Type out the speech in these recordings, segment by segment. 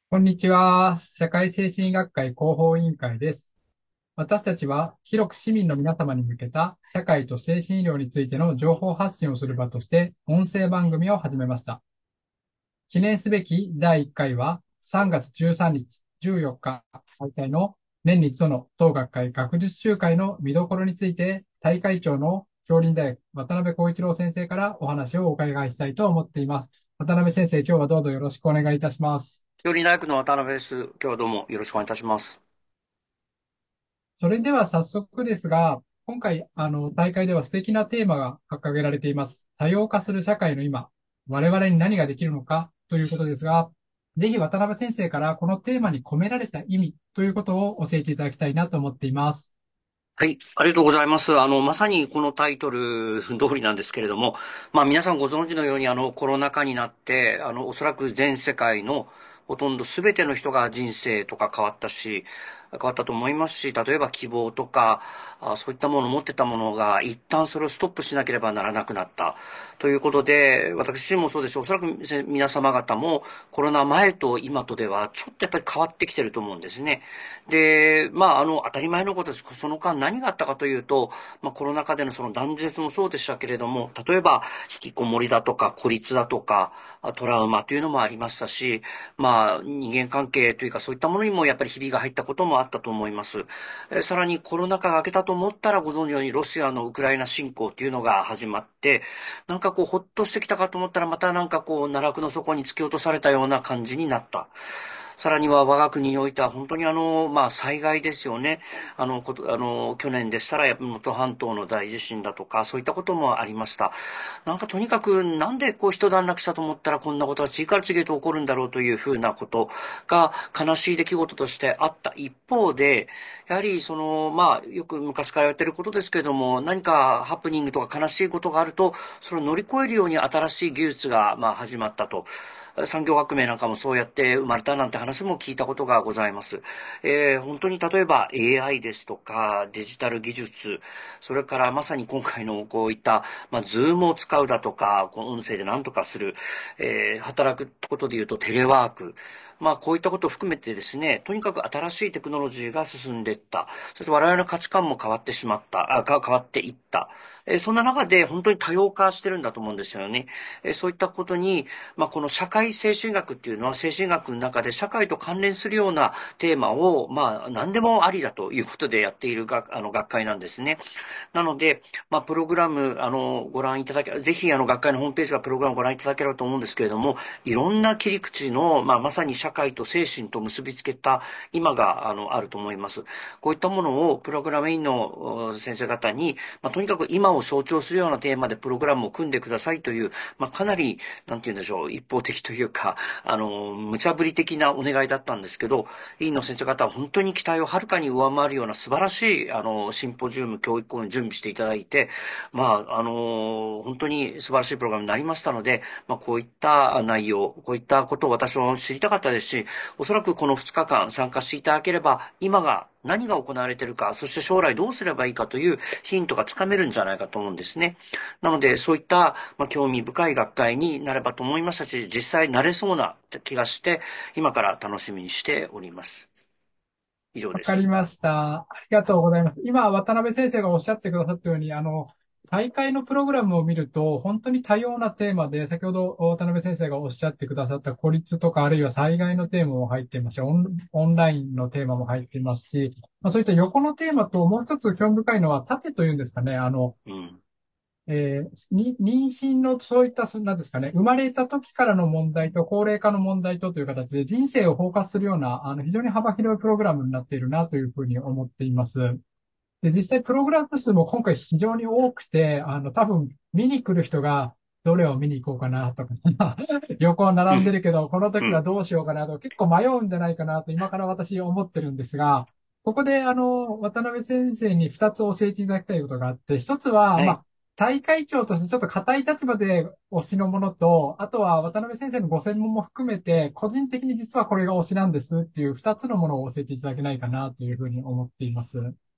こんにちは。社会精神学会広報委員会です。私たちは広く市民の皆様に向けた社会と精神医療についての情報発信をする場として音声番組を始めました。記念すべき第1回は3月13日、14日開催の年に一度の当学会学術集会の見どころについて大会長の杏林大学渡辺光一郎先生からお話をお伺いしたいと思っています。渡辺先生、今日はどうぞよろしくお願いいたします。 料理大学の渡辺です。今日はどうもよろしくお願いいたします。 それでは早速ですが、今回、大会では素敵なテーマが掲げられています。多様化する社会の今、我々に何ができるのかということですが、ぜひ渡辺先生からこのテーマに込められた意味ということを教えていただきたいなと思っています。 はい、ありがとうございます。まさにこのタイトル通りなんですけれども、皆さんご存知のようにコロナ禍になって、おそらく全世界のほとんど全ての人が人生とか変わったし、変わったと思いますし、例えば希望とか、そういったものを持ってたものが一旦それをストップしなければならなくなった。ということで、私自身もそうですし、おそらく皆様方もコロナ前と今とではちょっとやっぱり変わってきてると思うんですね。で、当たり前のことです。その間何があったかというと、コロナ禍でのその断絶もそうでしたけれども、例えば、引きこもりだとか、孤立だとか、トラウマというのもありましたし、人間関係というかそういったものにもやっぱりひびが入ったこともあったと思います。さらにコロナ禍が明けたと思ったらご存知のようにロシアのウクライナ侵攻っていうのが始まって、なんかこうほっとしてきたかと思ったらまたなんかこう奈落の底に突き落とされたような感じになった。さらには我が国においては本当に災害ですよね。去年でしたら能登半島の大地震だとか、そういったこともありました。なんかとにかく、なんでこう一段落したと思ったらこんなことが次から次へと起こるんだろうというふうなことが悲しい出来事としてあった一方で、やはりよく昔からやってることですけれども、何かハプニングとか悲しいことがあると、それを乗り越えるように新しい技術が始まったと。産業革命なんかもそうやって生まれたなんて話も聞いたことがございます。本当に例えば AI ですとかデジタル技術、それからまさに今回のこういった、ズームを使うだとか、この音声で何とかする、働くことで言うとテレワーク、こういったことを含めてですね、とにかく新しいテクノロジーが進んでいった。そして我々の価値観も変わってしまった、変わっていった。そんな中で本当に多様化してるんだと思うんですよね。そういったことに、この社会精神学っていうのは精神学の中で社会と関連するようなテーマを、何でもありだということでやっている学会なんですね。なので、プログラム、ご覧いただけ、ぜひ、学会のホームページからプログラムをご覧いただければと思うんですけれども、いろんな切り口の、まさに社会と精神と結びつけた今が、あると思います。こういったものを、プログラム委員の先生方に、とにかく今を象徴するようなテーマでプログラムを組んでくださいという、かなり、なんて言うんでしょう、一方的というか、無茶ぶり的なお願いだったんですけど、委員の先生方は本当に期待をはるかに上回るような素晴らしい、シンポジウム教育講演を準備していただいて、本当に素晴らしいプログラムになりましたので、こういった内容、こういったことを私も知りたかったですし、おそらくこの2日間参加していただければ、今が何が行われているか、そして将来どうすればいいかというヒントがつかめるんじゃないかと思うんですね。なので、そういった、興味深い学会になればと思いましたし、実際なれそうな気がして、今から楽しみにしております。以上です。 わかりました。ありがとうございます。今、渡辺先生がおっしゃってくださったように、大会のプログラムを見ると、本当に多様なテーマで、先ほど渡辺先生がおっしゃってくださった孤立とか、あるいは災害のテーマも入っていますし、オンラインのテーマも入っていますし、そういった横のテーマと、もう一つ興味深いのは、縦というんですかね、 うん。 妊娠のそういった、なんですかね、生まれた時からの問題と高齢化の問題とという形で人生を包括するような、非常に幅広いプログラムになっているなというふうに思っています。で、実際プログラム数も今回非常に多くて、多分見に来る人がどれを見に行こうかなとか、横並んでうん。 るけど、この時はうん。 どうしようかなと結構迷うんじゃないかなと今から私思ってるんですが、ここで渡辺先生に2つ教えていただきたいことがあって、1つは、 はい。 大会長としてちょっと固い立場で推しのものと、あとは渡辺先生のご専門も含めて、個人的に実はこれが推しなんですっていう2つのものを教えていただけないかなというふうに思っています。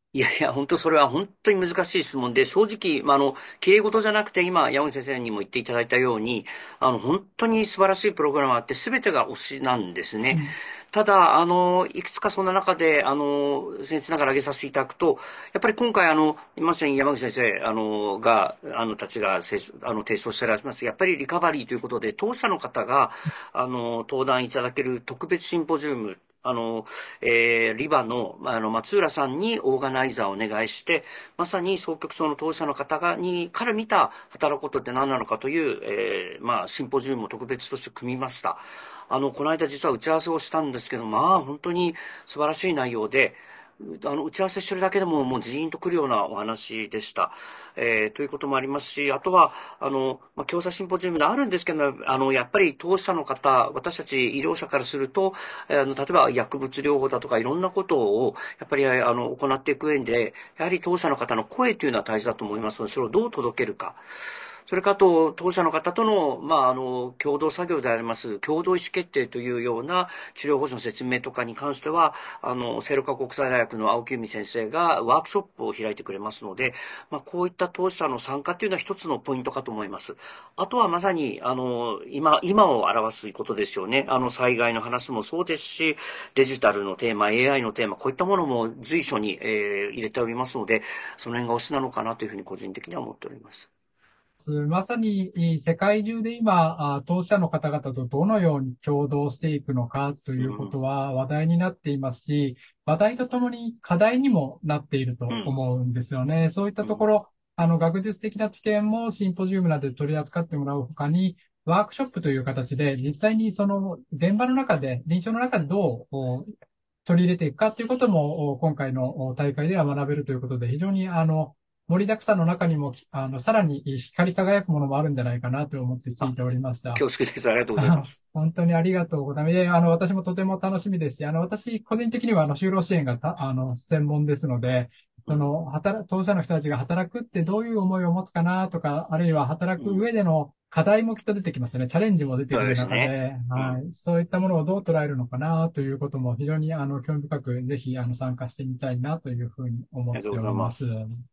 いやいや、本当それは本当に難しい質問で、正直、綺麗事じゃなくて、今、山口先生にも言っていただいたように、本当に素晴らしいプログラムがあって、すべてが推しなんですね。 うん。 ただ、いくつかそんな中で、僭越ながら挙げさせていただくと、やっぱり今回、まさに山口先生、たちが、提唱してらっしゃいます、やっぱりリカバリーということで、当社の方が、登壇いただける特別シンポジウム、リバの、松浦さんにオーガナイザーをお願いして、まさに双極症の当事者の方から見た働くことって何なのかという、シンポジウムを特別として組みました。この間実は打ち合わせをしたんですけど、本当に素晴らしい内容で、打ち合わせしてるだけでももうジーンとくるようなお話でした。ということもありますし、あとは、共済シンポジウムであるんですけど、やっぱり当事者の方、私たち医療者からすると、例えば薬物療法だとかいろんなことを、やっぱり、行っていく上で、やはり当事者の方の声というのは大事だと思いますので、それをどう届けるか。それからと、当社の方との、共同作業であります、共同意思決定というような治療法上の説明とかに関しては、聖路加国際大学の青木由美先生がワークショップを開いてくれますので、こういった当社の参加というのは一つのポイントかと思います。あとはまさに、今を表すことですよね。災害の話もそうですし、デジタルのテーマ、AI のテーマ、こういったものも随所に、入れておりますので、その辺が推しなのかなというふうに個人的には思っております。 まさに世界中で今、当事者の方々とどのように共同していくのかというこうん、 とは話題になっていますし、話題とともに課題にもなっているとうん、 思うんですよね。そういったうん、 ところ、学術的な知見もシンポジウムなどで取り扱ってもらうほかに、ワークショップという形で実際にその現場の中で、臨床の中でどう取り入れていくかということも今回の大会では学べるということで、非常に盛りだくさんの中にも、さらに光り輝くものもあるんじゃないかなと思って聞あ、 いておりました。 恐縮です。ありがとうございます。 本当にありがとうございます。私もとても楽しみですし、私、個人的には、就労支援が専門ですので、 うん、 当事者の人たちが働くってどういう思いを持つかなとか、あるいは働くうん。 上での課題もきっと出てきますよね。チャレンジも出てそうくるですね。 中で、 うん。 はい。そういったものをどう捉えるのかなということも非常に、興味深く、ぜひ、参加してみたいなというふうに思っありがとうごております。 ざいます。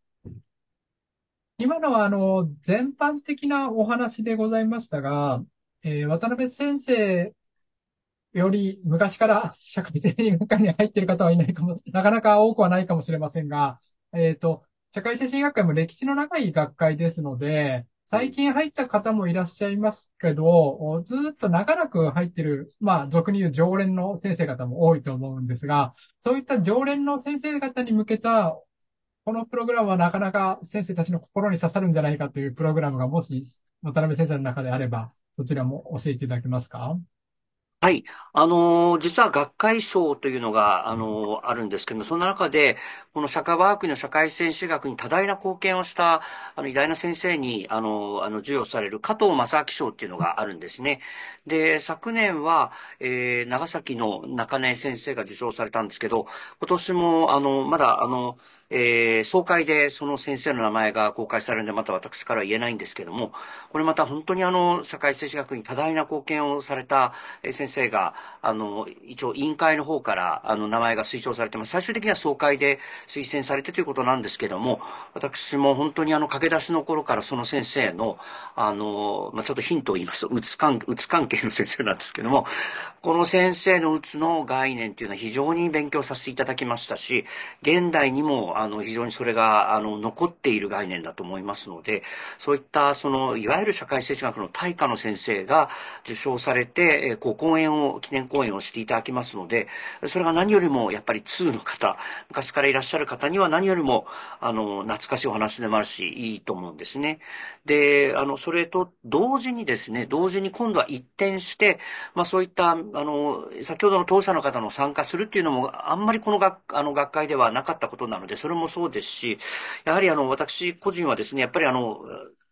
今のは、全般的なお話でございましたが、渡辺先生より昔から社会生理学科に入っている方はいないかも、なかなか多くはないかもしれませんが、社会精神学会も歴史の長い学会ですので、 うん。 最近入った方もいらっしゃいますけど、ずっと長らく入ってる、俗に言う常連の先生方も多いと思うんですが、そういった常連の先生方に向けた、このプログラムはなかなか先生たちの心に刺さるんじゃないかというプログラムがもし渡辺先生の中であれば、そちらも教えていただけますか？ はい。実は学会賞というのが、あるんですけども、そんな中で、この社会科学の社会戦士学に多大な貢献をした、偉大な先生に、授与される加藤正明賞っていうのがあるんですね。で、昨年は、長崎の中根先生が受賞されたんですけど、今年も、まだ、総会でその先生の名前が公開されるので、また私からは言えないんですけども、これまた本当に社会政治学に多大な貢献をされた先生が、一応委員会の方から、名前が推奨されてます。最終的には総会で推薦されてということなんですけども、私も本当に駆け出しの頃からその先生の、ちょっとヒントを言いますと、うつ関係の先生なんですけども、この先生のうつの概念っていうのは非常に勉強させていただきましたし、現代にも、非常にそれが、残っている概念だと思いますので、そういった、いわゆる社会政治学の大家の先生が受賞されて、記念講演をしていただきますので、それが何よりも、やっぱり2の方、昔からいらっしゃる方には何よりも、懐かしいお話でもあるし、いいと思うんですね。で、それと同時に今度は一転して、そういった、先ほどの当社の方の参加するっていうのも、あんまりこの学会ではなかったことなので、それもそうですし、やはり私個人はですね、やっぱり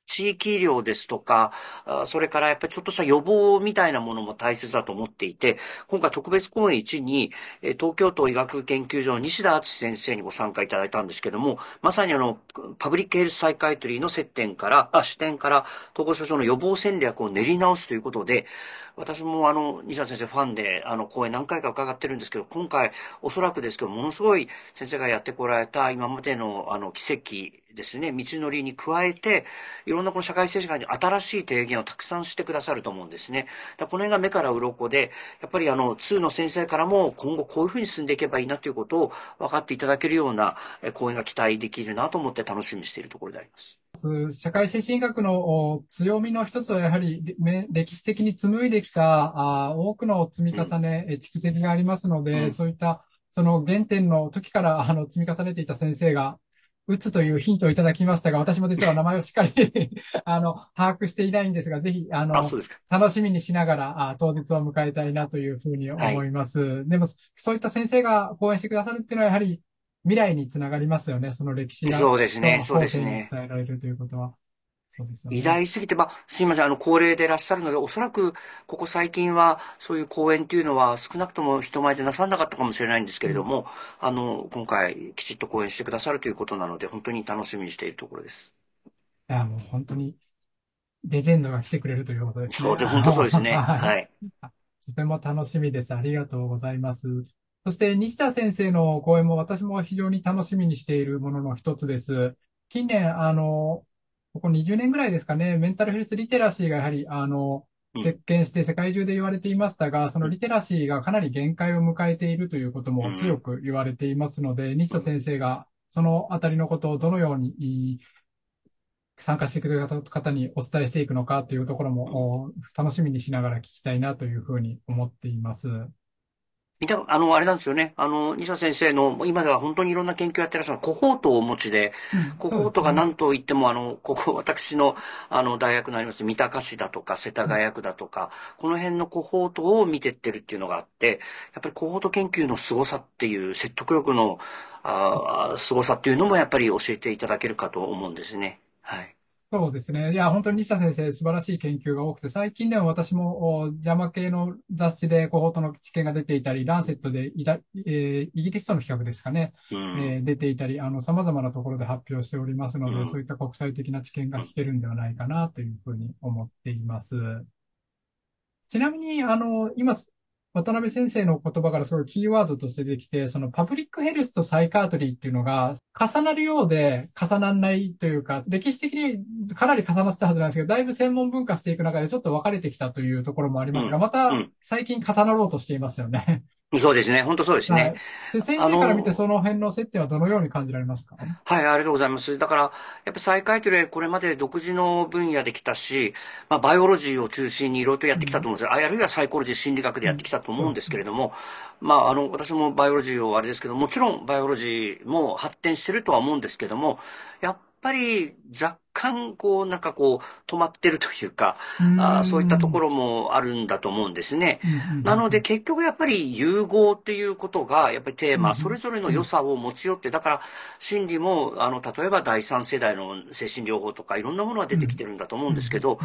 地域医療ですとか、それからやっぱりちょっとした予防みたいなものも大切だと思っていて、今回特別講演1に、東京都医学研究所の西田敦先生にご参加いただいたんですけども、まさにパブリックヘルスサイカイトリーの視点から、統合失調症の予防戦略を練り直すということで、私も西田先生ファンで、講演何回か伺ってるんですけど、今回、おそらくですけど、ものすごい先生がやってこられた今までの、奇跡ですね、道のりに加えて、いろんなこの社会政治家に新しい提言をたくさんしてくださると思うんですね。この辺が目から鱗で、やっぱり通の先生からも今後こういうふうに進んでいけばいいなということを分かっていただけるような講演が期待できるなと思って楽しみにしているところであります。 社会精神医学の強みの一つはやはり歴史的に紡いできた多くの積み重うん。 ね、蓄積がありますので、 うん。 そういったその原点の時から積み重ねていた先生が、打つというヒントをいただきましたが、私も実は名前をしっかり把握していないんですが、ぜひ、 あ、そうですか。 楽しみにしながら、当日を迎えたいなというふうにはい。 思います。でも、そういった先生が講演してくださるっていうのは、やはり未来につながりますよね。その歴史がそうですね。そうでと後世にすね。 伝えられるということは。そうですよ偉ね。 大すぎて、すいません、高齢でいらっしゃるので、おそらく、ここ最近は、そういう講演というのは、少なくとも人前でなさらなかったかもしれないんですけうん。 れども、今回、きちっと講演してくださるということなので、本当に楽しみにしているところです。 いや、もう本当にレジェンドが来てくれるということですね。 本当そうですね。 はい。 はい。 とても楽しみです。ありがとうございます。そして、西田先生の講演も私も非常に楽しみにしているものの一つです。近年、ここ20年ぐらいですかね、メンタルヘルスリテラシーがやはり、 うん。 席巻して世界中で言われていましたが、そうん。 のリテラシーがかなり限界を迎えているということも強うん。 く言われていますので、西田うん。 先生がそのあたりのことをどのように参加してくれる方にお伝えしていくのかというところうん。 も楽しみにしながら聞きたいなというふうに思っています。 あれなんですよね。西田先生の、今では本当にいろんな研究をやってらっしゃるコホートをお持ちで、 うん、 コホートそうですね。 が何と言っても、ここ、私の、大学のあります、三鷹市だとか、世田うん、 谷区だとか、この辺のコホートを見てってるっていうのがあって、やっぱりコホート研究の凄さっていう、説得力の、凄さっていうのもやっぱり教えていただけるかと思うんですね。はい。 そうですね。いや、本当に西田先生、素晴らしい研究が多くて、最近では私もジャマ系の雑誌でコホートの知見が出ていたり、ランセットでイギリスとの比較ですかね、 うん。 出ていたり、様々なところで発表しておりますので、そううん。 いった国際的な知見がうん。 聞けるんではないかなというふうに思っています。ちなみに、今、渡辺先生の言葉からすごいキーワードとしてできて、そのパブリックヘルスとサイカートリーっていうのが重なるようで重ならないというか、歴史的にかなり重なってたはずなんですけど、だいぶ専門分化していく中でちょっと分かれてきたというところもありますが、 うん。 またうん。 最近重なろうとしていますよね。 そうですね。本当そうですね。 はい。先あ生から見ての、 その辺の接点はどのように感じられますか？ はい、ありがとうございます。だから、やっぱ再開というよりこれまで独自の分野で来たし、バイオロジーを中心にいろいろとやってきたとうん、 思うんですよ。あるいはサイコロジー、心理学でうん、 やってきたと思うんでそうですね。 すけれども、私もバイオロジーをあれですけど、もちろんバイオロジーも発展してるとは思うんですけども、やっぱり若干、止まってるというか、 うーそういったとこん、 ろもあるんだと思うんですね。 うん、うん、 なのでうん、 結局やっぱり融合っていうことがやっぱりテーうん、うマ、それん、 ぞれのうん、 良さを持ち寄って、だから心理も例えば第三世代の精神療法とかいろんなものが出てきうん、 てるんだと思ううん、 んですけど、 うん、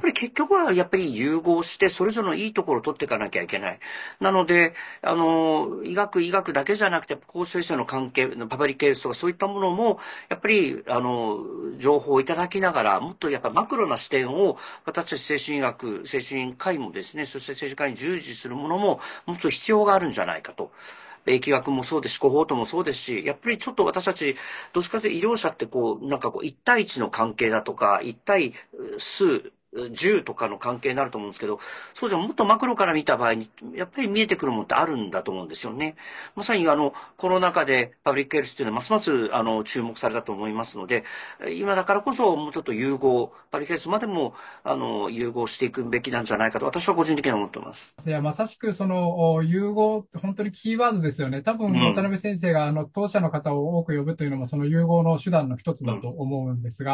やっぱり結局はやっぱり融合してそれぞれのいいところを取っていかなきゃいけない。なので、医学だけじゃなくて、公衆衛生の関係、パブリックエースとかそういったものも、やっぱり、情報をいただきながら、もっとやっぱマクロな視点を、私たち精神医学、精神科医もですね、そして政治科医に従事するものも、もっと必要があるんじゃないかと。疫学もそうですし、コホートもそうですし、やっぱりちょっと私たち、どっちかというと医療者って一対一の関係だとか、一対数、10とかの関係になると思うんですけど、そうじゃもっとマクロから見た場合に、やっぱり見えてくるものってあるんだと思うんですよね。まさにコロナ禍でパブリックヘルスっていうのはますます注目されたと思いますので、今だからこそもうちょっとパブリックヘルスまでも融合していくべきなんじゃないかと私は個人的には思っています。 いや、まさしくその融合って本当にキーワードですよね。多分渡うん、 辺先生が当社の方を多く呼ぶというのもその融合の手段の一つうん、 だと思うんですうん、 が、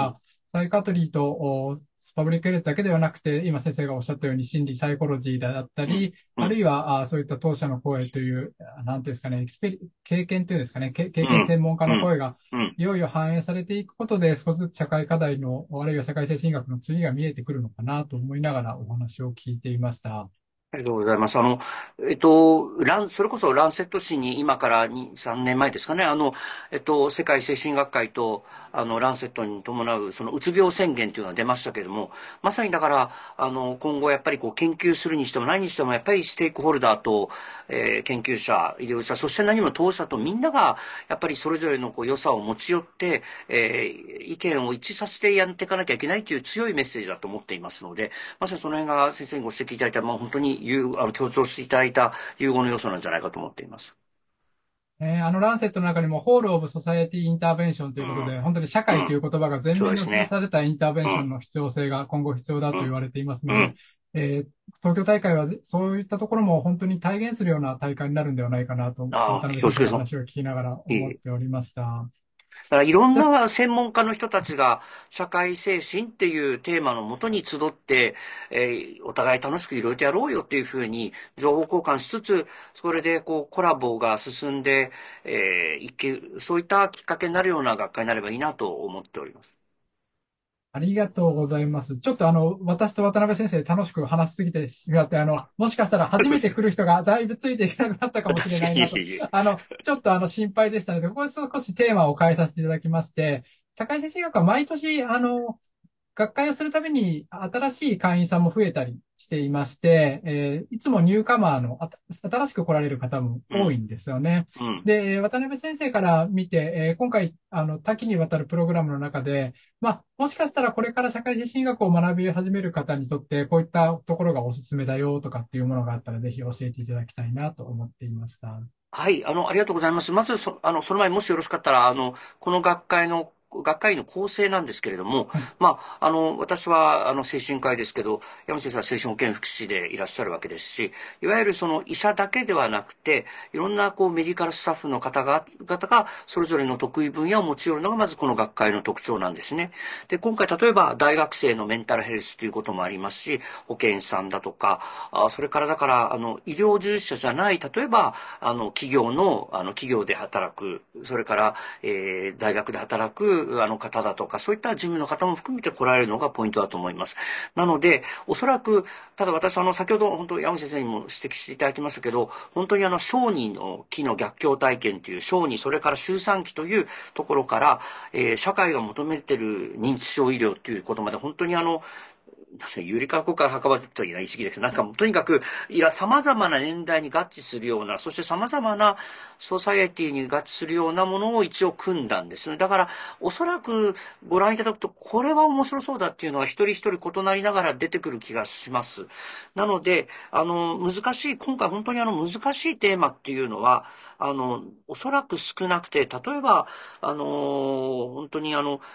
サイカトリーとパブリックヘルスだけではなくて、今先生がおっしゃったように心理サイコロジーだったうん、 り、あるうん、 いはそういった当社の声という、なんていうんですかね、経験というんですかね、経験うん、 専門家うん、 の声がうん。 いよいよ反映されていくことで、少しずつ社会課題の、あるいは社会精神学の次が見えてくるのかなと思いながらお話を聞いていました。 ありがとうございます。それこそランセット誌に今から2、3年前ですかね、世界精神学会と、ランセットに伴う、そのうつ病宣言というのが出ましたけれども、まさにだから、今後やっぱりこう研究するにしても何にしても、やっぱりステークホルダーと、研究者、医療者、そして何も当社とみんなが、やっぱりそれぞれのこう良さを持ち寄って、意見を一致させてやっていかなきゃいけないという強いメッセージだと思っていますので、まさにその辺が先生にご指摘いただいた、まあ、本当に強調していただいた融合の要素なんじゃないかと思っています。 ランセットの中にも、ホール・オブ・ソサエティ・インターベンションとうん、 いうことで、本当に社うん、 会という言葉が前そう面に押し出ですね。 されたインターベンうん、 ションの必要性が今後必要だと言うん、 われていますので、 うん。 東京大会はそういったところも本当に体現するような大会になるんではないかなと、 ああ、 渡辺先生恐縮です。 の話を聞きながらいい。 思っておりました。 だからいろんじゃな専門家の人たちが社会精神っていうテーマのもとに集って、お互い楽しくいろいろとやろうよっていうふうに情報交換しつつ、それでこうコラボが進んで、そういったきっかけになるような学会になればいいなと思っております。 ありがとうございます。ちょっと私と渡辺先生楽しく話しすぎてしまって、もしかしたら初めて来る人がだいぶついていけなくなったかもしれないいえなと、 いえ。 ちょっと心配でしたので、ここで少しテーマを変えさせていただきまして、社会精神学は毎年、学会をするたびに新しい会員さんも増えたりしていまして、いつもニューカマーの新しく来られる方もうん、 多いんですよね。 うん。 で、渡辺先生から見て、今回、多岐にわたるプログラムの中で、まあ、もしかしたらこれから社会人進学を学び始める方にとって、こういったところがおすすめだよとかっていうものがあったら、ぜひ教えていただきたいなと思っていました。 はい、ありがとうございます。まず、その前、もしよろしかったら、この学会の構成なんですけれども、 はい。 まあ、私は、精神科医ですけど、山下先生は精神保健福祉士でいらっしゃるわけですし、いわゆるその医者だけではなくて、いろんな、こう、メディカルスタッフの方が、それぞれの得意分野を持ち寄るのが、まずこの学会の特徴なんですね。で、今回、例えば、大学生のメンタルヘルスということもありますし、保健師さんだとか、それからだから、医療従事者じゃない、例えば、企業で働く、それから、大学で働く、方だとか、そういった事務の方も含めて来られるのがポイントだと思います。なので、おそらく、ただ私、先ほど、本当、山口先生にも指摘していただきましたけど、本当に小児の期の逆境体験という、小児、それから周産期というところから、社会が求めている認知症医療ということまで、本当にゆりかごから墓場というような意識です。なんかもうとにかく、様々な年代に合致するような、そして様々なソサエティに合致するようなものを一応組んだんですね。だから、おそらくご覧いただくと、これは面白そうだっていうのは一人一人異なりながら出てくる気がします。なので、今回本当に難しいテーマっていうのは、おそらく少なくて、例えば、本当に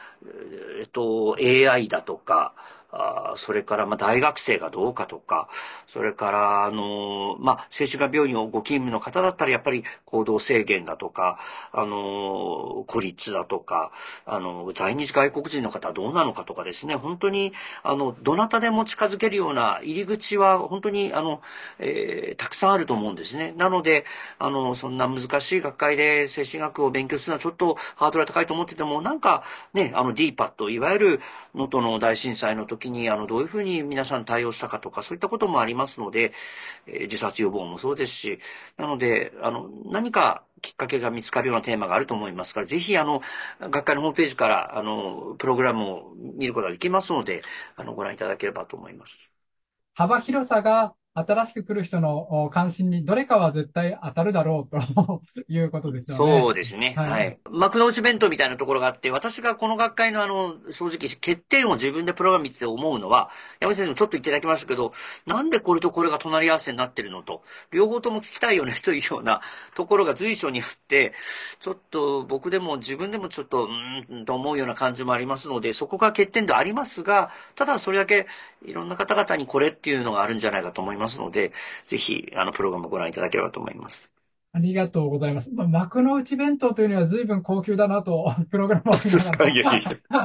AI だとか、それから、まあ、大学生がどうかとか、それから、まあ、精神科病院をご勤務の方だったら、やっぱり行動制限だとか、孤立だとか、在日外国人の方はどうなのかとかですね、本当に、どなたでも近づけるような入り口は、本当に、たくさんあると思うんですね。なので、そんな難しい学会で精神学を勉強するのはちょっとハードルが高いと思ってても、なんかね、DPAT、いわゆる能登の大震災の時に、どういうふうに皆さん対応したかとか、そういったこともありますので、自殺予防もそうですし、なので、何かきっかけが見つかるようなテーマがあると思いますから、ぜひ、学会のホームページから、プログラムを見ることができますので、ご覧いただければと思います。 幅広さが新しく来る人の関心にどれかは絶対当たるだろうということですよね。 そうですね。 はい。 はい。幕の内弁当みたいなところがあって、私がこの学会の正直、欠点を自分でプログラム見てて思うのは、山口先生もちょっと言っていただきましたけど、なんでこれとこれが隣り合わせになってるのと、両方とも聞きたいよねというようなところが随所にあって、ちょっと僕でも自分でもちょっと、と思うような感じもありますので、そこが欠点でありますが、ただそれだけいろんな方々にこれっていうのがあるんじゃないかと思いますので、ぜひ、プログラムをご覧いただければと思います。 ありがとうございます。幕の内弁当というには随分高級だなと、プログラムを見ながそうですか、いやいやいや。 ら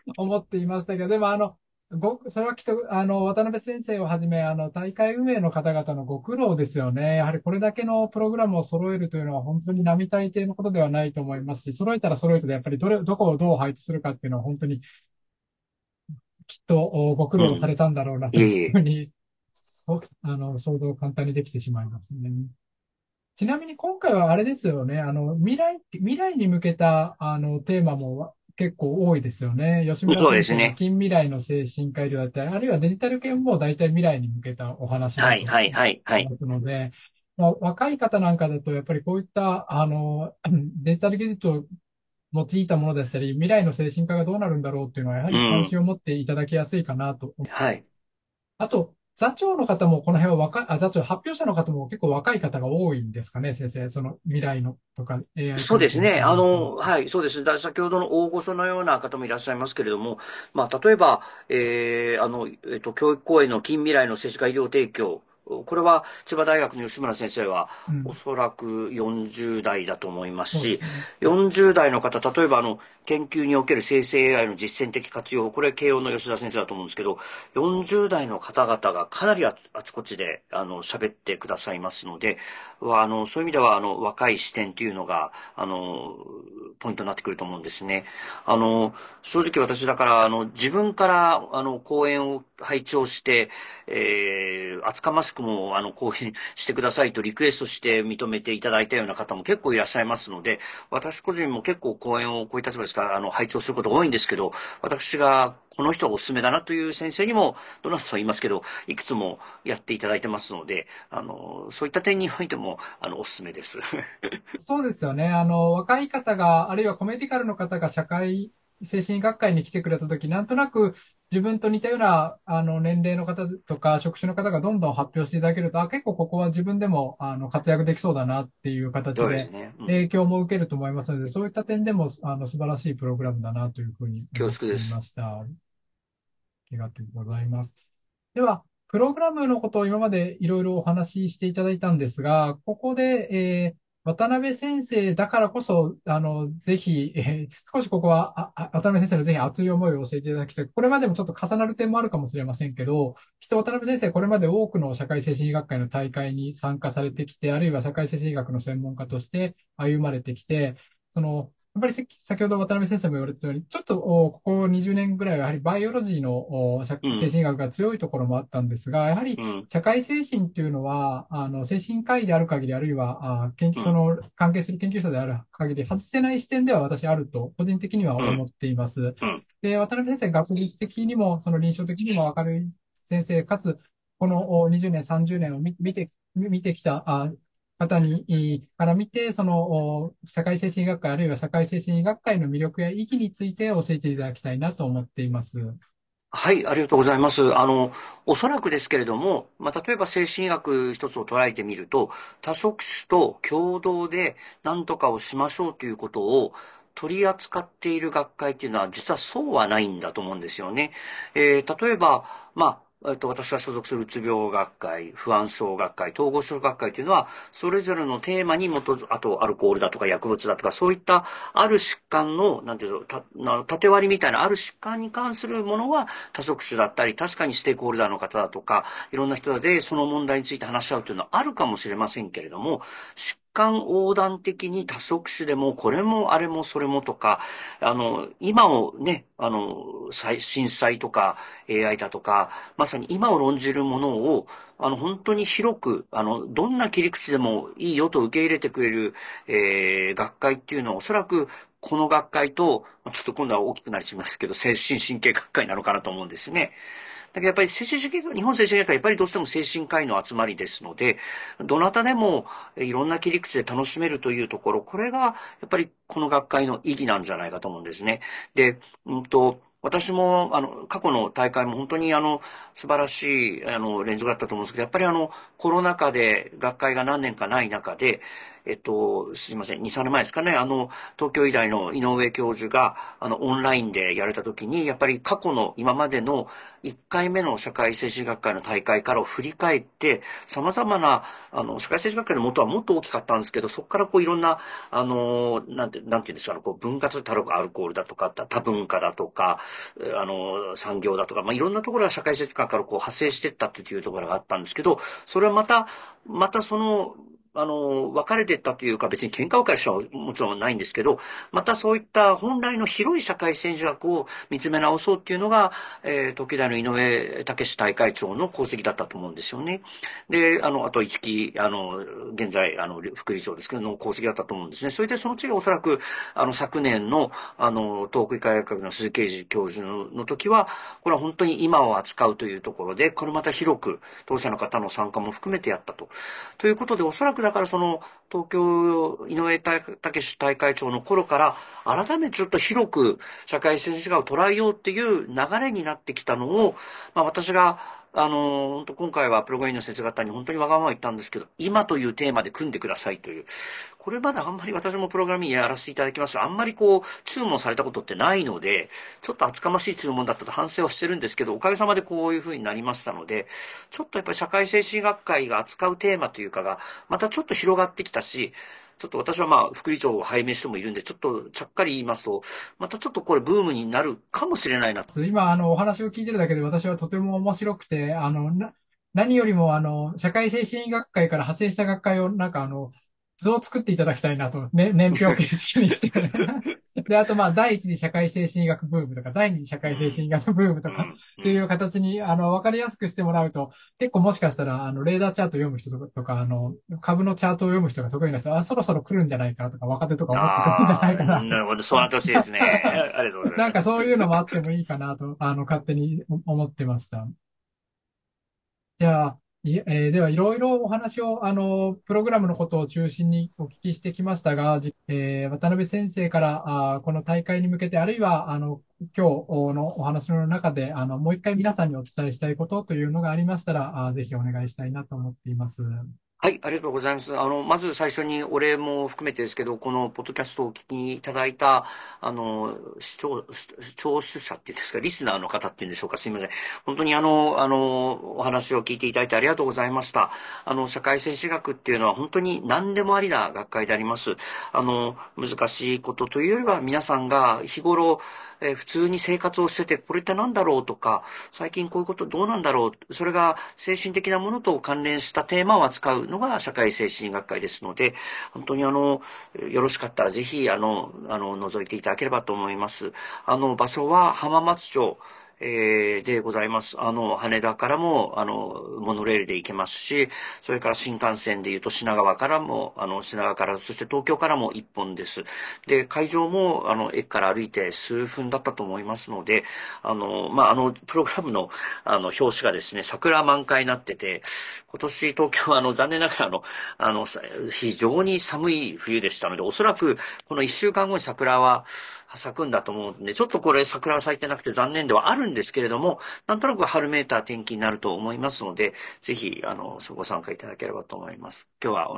思っていましたけど、でもそれはきっと、渡辺先生をはじめ、大会運営の方々のご苦労ですよね。やはりこれだけのプログラムを揃えるというのは本当に並大抵のことではないと思いますし、揃えたら揃えたで、やっぱりどこをどう配置するかっていうのは本当にきっとご苦うん。 労されたんだろうなといういえいえ。 ふうに、想像簡単にできてしまいますね。ちなみに今回はあれですよね。未来に向けた、テーマも結構多いですよね。吉村そうで先生のすね。 近未来の精神科医療だったり、あるいはデジタル系も大体未来に向けたお話だはい、 と思はい、はい、はい。 いますので、まあ、若い方なんかだと、やっぱりこういった、デジタル技術を用いたものでしたり、未来の精神科がどうなるんだろうっていうのは、やはり関うん。 心を持っていただきやすいかなと。 はい。 あと、座長の方もこの辺は発表者の方も結構若い方が多いんですかね、先生。その未来のとか AI 関係のそうですね。 お話は。 はい、そうです。先ほどの大御所のような方もいらっしゃいますけれども、まあ、例えば、教育公園の近未来の政治家医療提供。これは、千葉大学の吉村先生は、 うん。 おそらく40代だと思いますし、 そうですね。 40代の方、例えば研究における生成 AI の実践的活用、これ慶応の吉田先生だと思うんですけど、40代の方々がかなりあちこちで、喋ってくださいますので、そういう意味では、若い視点というのが、ポイントになってくると思うんですね。あの、正直私だから、自分から、講演を拝聴して、厚かましくも、講演してくださいとリクエストして認めていただいたような方も結構いらっしゃいますので、私個人も結構講演をこういう立場ですから、拝聴することが多いんですけど、私がこの人がおすすめだなという先生にも、どなたとは言いますけど、いくつもやっていただいてますので、そういった点においても、おすすめです。 そうですよね。若い方が、あるいはコメディカルの方が社会精神学会に来てくれたとき、なんとなく自分と似たような、年齢の方とか、職種の方がどんどん発表していただけると、結構ここは自分でも、活躍できそうだなっていう形で、 そうですね。うん。 影響も受けると思いますので、そういった点でも、素晴らしいプログラムだなというふうに恐思っていま縮です。 した。ありがとうございます。では、プログラムのことを今までいろいろお話ししていただいたんですが、ここで、渡辺先生だからこそ、ぜひ、少しここは、渡辺先生のぜひ熱い思いを教えていただきたい。これまでもちょっと重なる点もあるかもしれませんけど、きっと渡辺先生、これまで多くの社会精神医学会の大会に参加されてきて、あるいは社会精神医学の専門家として歩まれてきて、やっぱり先ほど渡辺先生も言われたように、ちょっとここ20年ぐらいはやはりバイオロジーの精うん。 神医学が強いところもあったんですが、やはりうん。 社会精神っていうのは、精神科医である限り、あるいは、 うん。 関係する研究者である限り、外せない視点では私あると、個人的にはうん。 思っています。 うん。 で、渡辺先生、学術的にも、その臨床的にも明るい先生、かつ、この20年、30年を見てきた、方から見て、社会精神学会、あるいは社会精神医学会の魅力や意義について教えていただきたいなと思っています。 はい、ありがとうございます。おそらくですけれども、まあ、例えば精神医学一つを捉えてみると、多職種と共同で何とかをしましょうということを取り扱っている学会っていうのは、実はそうはないんだと思うんですよね。例えば、まあ、私が所属するうつ病学会、不安症学会、統合症学会というのは、それぞれのテーマに基づく、あとアルコールだとか薬物だとか、そういったある疾患の、なんていうの、縦割りみたいなある疾患に関するものは多職種だったり、確かにステークホルダーの方だとか、いろんな人でその問題について話し合うというのはあるかもしれませんけれども、疾患横断的に多職種でも、これもあれもそれもとか、今をね、震災とか AI だとか、まさに今を論じるものを、本当に広く、どんな切り口でもいいよと受け入れてくれる、学会っていうのはおそらく、この学会と、ちょっと今度は大きくなりますけど、精神神経学会なのかなと思うんですね。だけどやっぱり精神主義日本精神学会はやっぱりどうしても精神科医の集まりですので、どなたでもいろんな切り口で楽しめるというところ、これがやっぱりこの学会の意義なんじゃないかと思うんですね。で、私も、過去の大会も本当に素晴らしい、連続だったと思うんですけど、やっぱりコロナ禍で学会が何年かない中で、 すいません、2、3年前ですかね、東京医大の井上教授が、オンラインでやれた時に、やっぱり過去の今までの1回目の社会精神学会の大会からを振り返って、様々な、社会精神学会の元はもっと大きかったんですけど、そこからこういろんな、なんていうんですか、こう分割たるアルコールだとか、多文化だとか、産業だとか、まあ、いろんなところが社会精神学からこう派生していったというところがあったんですけど、それはまたその、別れてったというか別に喧嘩別れしたはもちろんないんですけど、またそういった本来の広い社会戦略を見つめ直そうっていうのが、東京大の井上武史大会長の功績だったと思うんですよね。で、あと一期、現在、副理事長ですけど、の功績だったと思うんですね。それでその次はおそらく、昨年の、東北医科大学の鈴木啓治教授の時は、これは本当に今を扱うというところで、これまた広く、当社の方の参加も含めてやったと。ということで、おそらくだからその、東京井上武史大会長の頃から、改めてちょっと広く社会政治家を捉えようっていう流れになってきたのを、まあ私が、本当今回はプログラミングの先生方に本当にわがまま言ったんですけど、今というテーマで組んでくださいという。これまであんまり私もプログラミングやらせていただきますが、あんまりこう、注文されたことってないので、ちょっと厚かましい注文だったと反省をしてるんですけど、おかげさまでこういう風になりましたので、ちょっとやっぱり社会精神学会が扱うテーマというかが、またちょっと広がってきたし、ちょっと私はまあ、副理長を拝命してもいるんで、ちょっとちゃっかり言いますと、またちょっとこれブームになるかもしれないな。 今、お話を聞いてるだけで私はとても面白くて、何よりも、社会精神医学会から派生した学会を、図を作っていただきたいなと、ね、年表形式にしてで、あと、まあ、第一次社会精神医学ブームとか、第二次社会精神医学ブームとか、っていう形に、わかりやすくしてもらうと、結構もしかしたら、レーダーチャートを読む人とか、株のチャートを読む人が得意な人は、そろそろ来るんじゃないかとか、若手とか思ってくるんじゃないかなと。 なるほど、そうなってほしいですね。ありがとうございます。 そういうのもあってもいいかなと、勝手に思ってました。じゃあ、では、いろいろお話を、プログラムのことを中心にお聞きしてきましたが、渡辺先生から、この大会に向けて、あるいは、今日のお話の中で、もう一回皆さんにお伝えしたいことというのがありましたら、ぜひお願いしたいなと思っています。 はい、ありがとうございます。まず最初にお礼も含めてですけど、このポッドキャストをお聞きいただいた、聴取者っていうんですか、リスナーの方っていうんでしょうか、すいません。本当にお話を聞いていただいてありがとうございました。社会政治学っていうのは本当に何でもありな学会であります。難しいことというよりは、皆さんが日頃、普通に生活をしてて、これって何だろうとか、最近こういうことどうなんだろう、それが精神的なものと関連したテーマを扱うのが社会精神学会ですので、本当によろしかったらぜひ、覗いていただければと思います。場所は浜松町、でございます。羽田からも、モノレールで行けますし、それから新幹線で言うと品川からも、品川から、そして東京からも一本です。で、会場も、駅から歩いて数分だったと思いますので、まあ、プログラムの、表紙がですね、桜満開になってて、今年東京は、残念ながら、非常に寒い冬でしたので、おそらく、この一週間後に桜は咲くんだと思うんで、ちょっとこれ桜は咲いてなくて残念ではあるんですけれども、なんとなく春めいた天気になると思いますので、ぜひ、ご参加いただければと思います。今日は、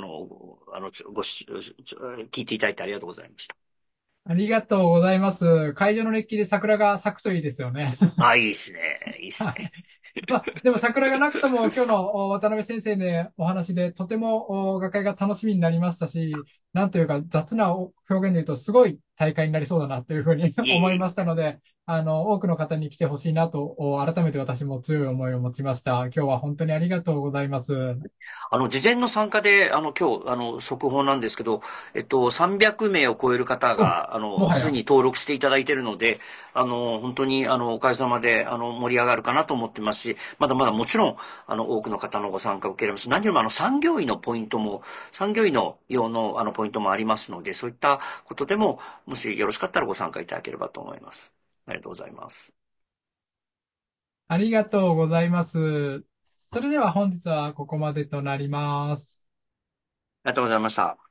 聞いていただいてありがとうございました。 ありがとうございます。会場の熱気で桜が咲くといいですよね。 あ、いいですね。いいですね。 まあ、でも桜がなくとも今日の渡辺先生のお話でとても学会が楽しみになりましたし、なんというか雑な表現で言うとすごい大会になりそうだなというふうにい思いい。 ましたので、多くの方に来てほしいなと改めて私も強い思いを持ちました。今日は本当にありがとうございます。 事前の参加で、今日、速報なんですけど、300名を超える方お、 が、すでもはや。 に登録していただいているので、本当に、おかげさまで、盛り上がるかなと思ってますし、まだまだもちろん、多くの方のご参加を受けられます。何よりも、産業医の用の、ポイントもありますので、そういったことでも、もしよろしかったらご参加いただければと思います。ありがとうございます。 ありがとうございます。それでは本日はここまでとなります。 ありがとうございました。